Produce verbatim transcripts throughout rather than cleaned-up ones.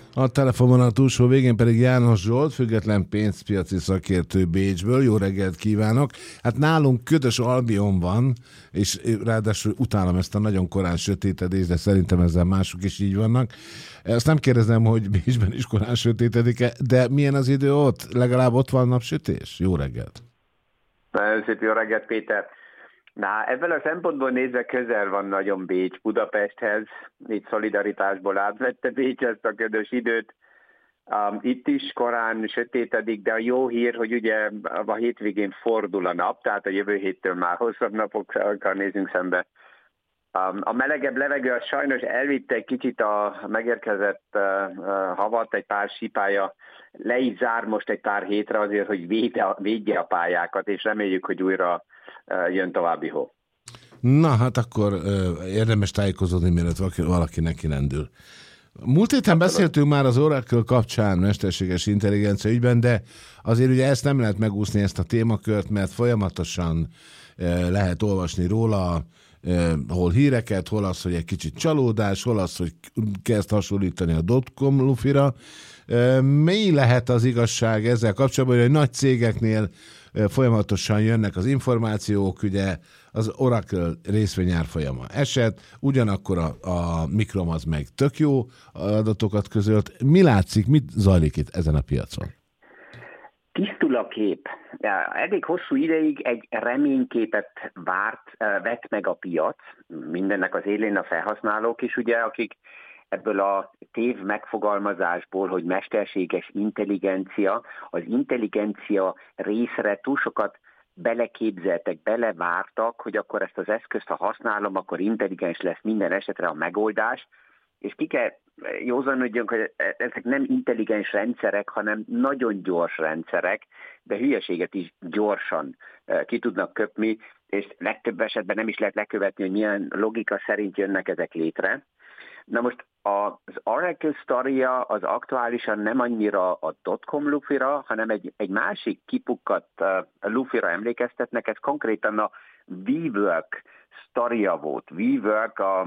A telefonvonal túlsó végén pedig János Zsolt, független pénzpiaci szakértő Bécsből. Jó reggelt kívánok! Hát nálunk ködös Albion van, és ráadásul utálom ezt a nagyon korán sötétedést, de szerintem ezzel mások is így vannak. Ezt nem kérdezem, hogy Bécsben is korán sötétedik-e, de milyen az idő ott? Legalább ott van napsütés? Jó reggelt! Nagyon szép jó reggelt, Péter! Na, ebből a szempontból nézve közel van nagyon Bécs Budapesthez, itt szolidaritásból átvette Bécs ezt a ködös időt. Um, itt is korán sötétedik, de a jó hír, hogy ugye a hétvégén fordul a nap, tehát a jövő héttől már hosszabb napokkal nézünk szembe. Um, a melegebb levegő az sajnos elvitte egy kicsit a megérkezett uh, uh, havat, egy pár sípája le is zár most egy pár hétre azért, hogy védje, védje a pályákat, és reméljük, hogy újra uh, jön további hó. Na, hát akkor uh, érdemes tájékozódni, mielőtt valaki, valaki neki lendül. Múlt héten beszéltünk már az Oracle kapcsán mesterséges intelligencia ügyben, de azért ugye ezt nem lehet megúszni, ezt a témakört, mert folyamatosan uh, lehet olvasni róla, Uh, hol híreket, hol az, hogy egy kicsit csalódás, hol az, hogy kezd hasonlítani a dotcom lufira. Uh, mi lehet az igazság ezzel kapcsolatban, hogy nagy cégeknél uh, folyamatosan jönnek az információk, ugye az Oracle részvényárfolyama esett, ugyanakkor a, a Microm az meg tök jó adatokat közölt. Mi látszik, mit zajlik itt ezen a piacon? Tisztul a kép. Elég hosszú ideig egy reményképet várt, vett meg a piac, mindennek az élén a felhasználók is, ugye, akik ebből a tév megfogalmazásból, hogy mesterséges intelligencia, az intelligencia részre túl sokat beleképzeltek, belevártak, hogy akkor ezt az eszközt, ha használom, akkor intelligens lesz minden esetre a megoldás, és ki kell józanodjunk, hogy ezek nem intelligens rendszerek, hanem nagyon gyors rendszerek, de hülyeséget is gyorsan ki tudnak köpni, és legtöbb esetben nem is lehet lekövetni, hogy milyen logika szerint jönnek ezek létre. Na most az Oracle sztoria az aktuálisan nem annyira a dotcom lufira, hanem egy, egy másik kipukkadt lufira emlékeztetnek, ez konkrétan a WeWork sztoria volt. WeWork a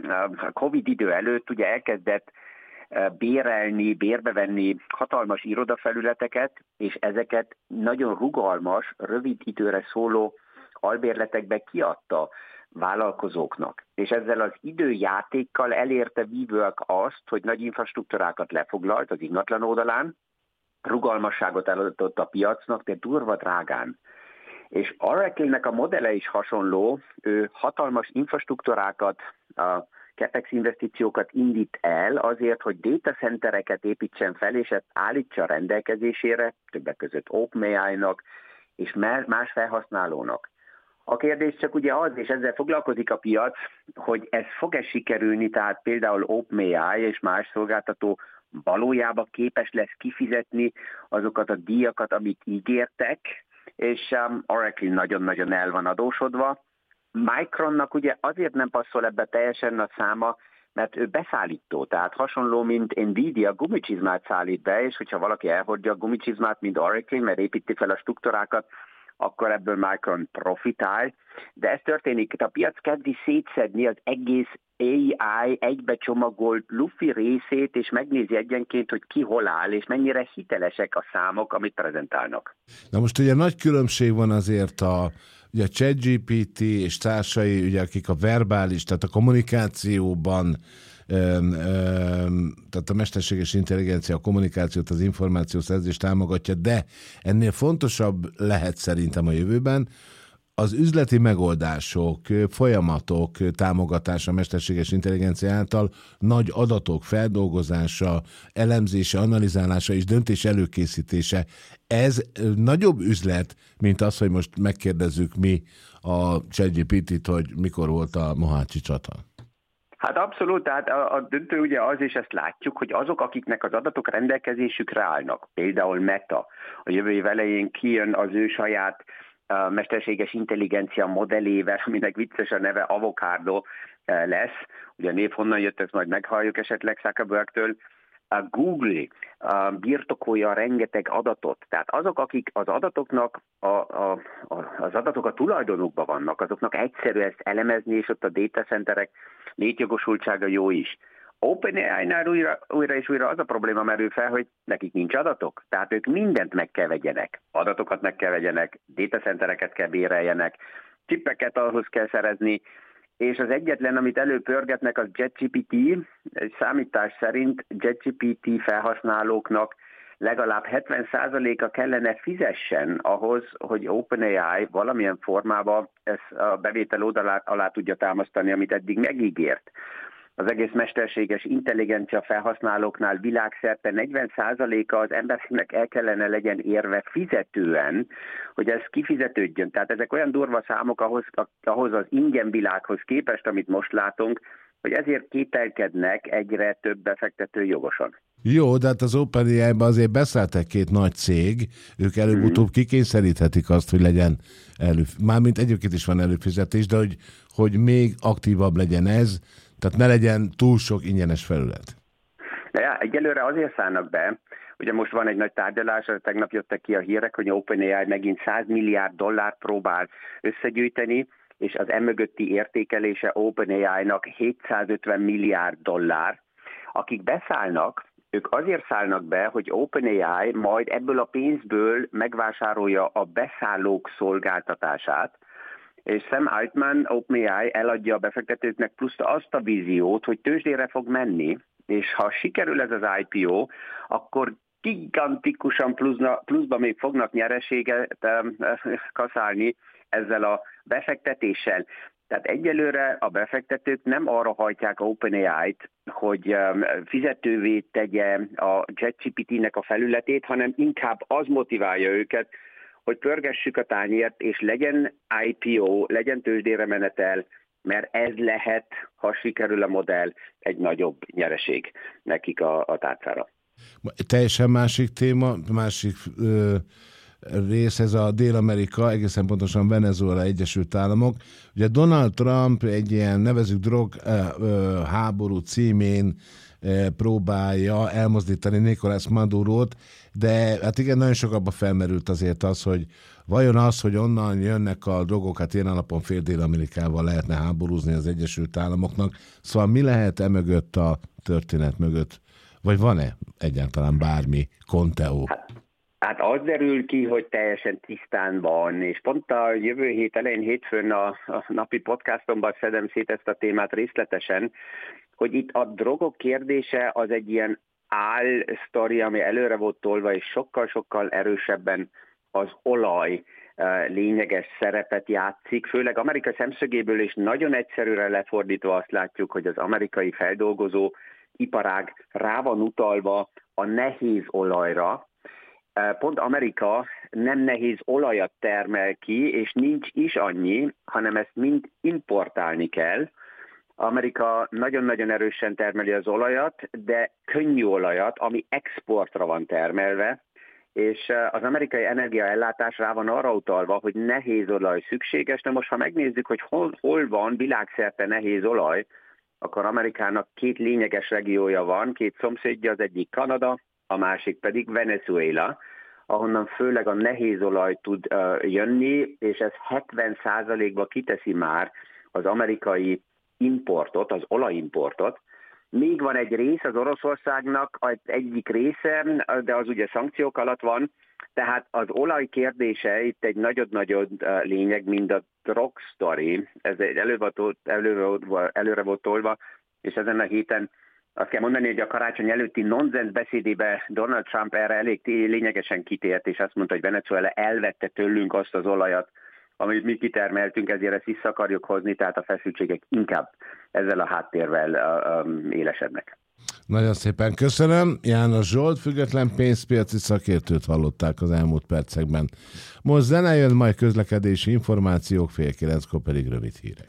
A Covid idő előtt ugye elkezdett bérelni, bérbevenni hatalmas irodafelületeket, és ezeket nagyon rugalmas, rövid időre szóló albérletekbe kiadta vállalkozóknak. És ezzel az időjátékkal elérte WeWork azt, hogy nagy infrastruktúrákat lefoglalt az ingatlan oldalán, rugalmasságot eladott a piacnak, de durva drágán. És Oracle-nek a modelle is hasonló, ő hatalmas infrastruktúrákat, a capex investíciókat indít el azért, hogy data centereket építsen fel, és ezt állítsa rendelkezésére, többek között OpenAI-nak és más felhasználónak. A kérdés csak ugye az, és ezzel foglalkozik a piac, hogy ez fog-e sikerülni, tehát például OpenAI és más szolgáltató valójában képes lesz kifizetni azokat a díjakat, amit ígértek, és um, Oracle nagyon-nagyon el van adósodva. Micronnak ugye azért nem passzol ebbe teljesen a száma, mert ő beszállító, tehát hasonló, mint Nvidia gumicsizmát szállít be, és hogyha valaki elhordja a gumicsizmát, mint Oracle, mert építi fel a struktúrákat, akkor ebből Micron profitál. De ez történik, a piac kezdi szétszedni az egész á i egybecsomagolt lufi részét, és megnézi egyenként, hogy ki hol áll, és mennyire hitelesek a számok, amit prezentálnak. Na most ugye nagy különbség van azért a, ugye a ChatGPT és társai, ugye, akik a verbális, tehát a kommunikációban, öm, öm, tehát a mesterséges intelligencia, a kommunikációt, az információszerzést támogatja, de ennél fontosabb lehet szerintem a jövőben az üzleti megoldások, folyamatok támogatása a mesterséges intelligencia által, nagy adatok feldolgozása, elemzése, analizálása és döntés előkészítése. Ez nagyobb üzlet, mint az, hogy most megkérdezzük mi a ChatGPT-t, hogy mikor volt a Mohácsi csata. Hát abszolút, tehát a, a döntő ugye az, és ezt látjuk, hogy azok, akiknek az adatok rendelkezésükre állnak, például Meta, a jövő év elején kijön az ő saját a mesterséges intelligencia modellével, aminek vicces a neve Avocado lesz. Ugye a név honnan jött, ezt majd meghalljuk esetleg Zuckerbergtől. A Google a birtokolja rengeteg adatot. Tehát azok, akik az adatoknak, a, a, a, az adatok a tulajdonukban vannak, azoknak egyszerű ezt elemezni, és ott a data centerek létjogosultsága jó is. OpenAI-nál újra, újra és újra az a probléma merül fel, hogy nekik nincs adatok. Tehát ők mindent meg kell vegyenek. Adatokat meg kell vegyenek, datacentereket kell béreljenek, csippeket ahhoz kell szerezni, és az egyetlen, amit előpörgetnek, az JetGPT. Egy számítás szerint JetGPT felhasználóknak legalább hetven százaléka kellene fizessen ahhoz, hogy OpenAI valamilyen formában ezt a bevétel oldalát alá tudja támasztani, amit eddig megígért. Az egész mesterséges intelligencia felhasználóknál világszerte negyven százaléka az embereknek el kellene legyen érve fizetően, hogy ez kifizetődjön. Tehát ezek olyan durva számok ahhoz, ahhoz az ingyen világhoz képest, amit most látunk, hogy ezért kételkednek egyre több befektető jogosan. Jó, de hát az OpenAI-ba azért beszálltak két nagy cég, ők előbb-utóbb kikényszeríthetik azt, hogy legyen elő... Mármint egyébként is van előfizetés, de hogy, hogy még aktívabb legyen ez, tehát ne legyen túl sok ingyenes felület. De ja, egyelőre azért szállnak be, ugye most van egy nagy tárgyalás, tegnap jöttek ki a hírek, hogy OpenAI megint száz milliárd dollárt próbál összegyűjteni, és az emögötti értékelése OpenAI-nak hétszázötven milliárd dollár. Akik beszállnak, ők azért szállnak be, hogy OpenAI majd ebből a pénzből megvásárolja a beszállók szolgáltatását, és Sam Altman, OpenAI eladja a befektetőknek plusz azt a víziót, hogy tőzsdére fog menni, és ha sikerül ez az I P O, akkor gigantikusan pluszna, pluszba még fognak nyereséget kaszálni ezzel a befektetéssel. Tehát egyelőre a befektetők nem arra hajtják OpenAI-t, hogy fizetővé tegye a JetGPT-nek a felületét, hanem inkább az motiválja őket, hogy pörgessük a tányért, és legyen I P O, legyen tőzsdére menetel, mert ez lehet, ha sikerül a modell, egy nagyobb nyereség nekik a, a tárcára. Teljesen másik téma, másik ö, rész, ez a Dél-Amerika, egészen pontosan Venezuela, Egyesült Államok. Ugye Donald Trump egy ilyen nevezük drog ö, ö, háború címén próbálja elmozdítani Nicolás Madurót, de hát igen, nagyon sok abban felmerült azért az, hogy vajon az, hogy onnan jönnek a drogokat, ilyen alapon fél Dél-Amerikával lehetne háborúzni az Egyesült Államoknak. Szóval mi lehet e mögött a történet mögött? Vagy van-e egyáltalán bármi konteó? Hát, hát az derül ki, hogy teljesen tisztán van, és pont a jövő hét elején, hétfőn a, a napi podcastomban szedem szét ezt a témát részletesen, hogy itt a drogok kérdése az egy ilyen álsztori, ami előre volt tolva, és sokkal-sokkal erősebben az olaj lényeges szerepet játszik, főleg Amerika szemszögéből, és nagyon egyszerűre lefordítva azt látjuk, hogy az amerikai feldolgozó iparág rá van utalva a nehéz olajra. Pont Amerika nem nehéz olajat termel ki, és nincs is annyi, hanem ezt mind importálni kell. Amerika nagyon-nagyon erősen termeli az olajat, de könnyű olajat, ami exportra van termelve, és az amerikai energiaellátás rá van arra utalva, hogy nehéz olaj szükséges. Na most, ha megnézzük, hogy hol, hol van világszerte nehéz olaj, akkor Amerikának két lényeges regiója van, két szomszédja, az egyik Kanada, a másik pedig Venezuela, ahonnan főleg a nehéz olaj tud uh, jönni, és ez hetven százalékba kiteszi már az amerikai importot, az olajimportot. Még van egy rész az Oroszországnak, az egyik része, de az ugye szankciók alatt van, tehát az olaj kérdése itt egy nagyon-nagyon lényeg, mint a drog story. Ez egy előre, előre, előre volt tolva, és ezen a héten azt kell mondani, hogy a karácsony előtti nonsens beszédébe Donald Trump erre elég lényegesen kitért, és azt mondta, hogy Venezuela elvette tőlünk azt az olajat, amit mi kitermeltünk, ezért ezt vissza akarjuk hozni, tehát a feszültségek inkább ezzel a háttérrel um, élesednek. Nagyon szépen köszönöm. János Zsolt, független pénzpiaci szakértőt hallották az elmúlt percekben. Most zene jön, majd közlekedési információk, fél kilenckor pedig rövid hírek.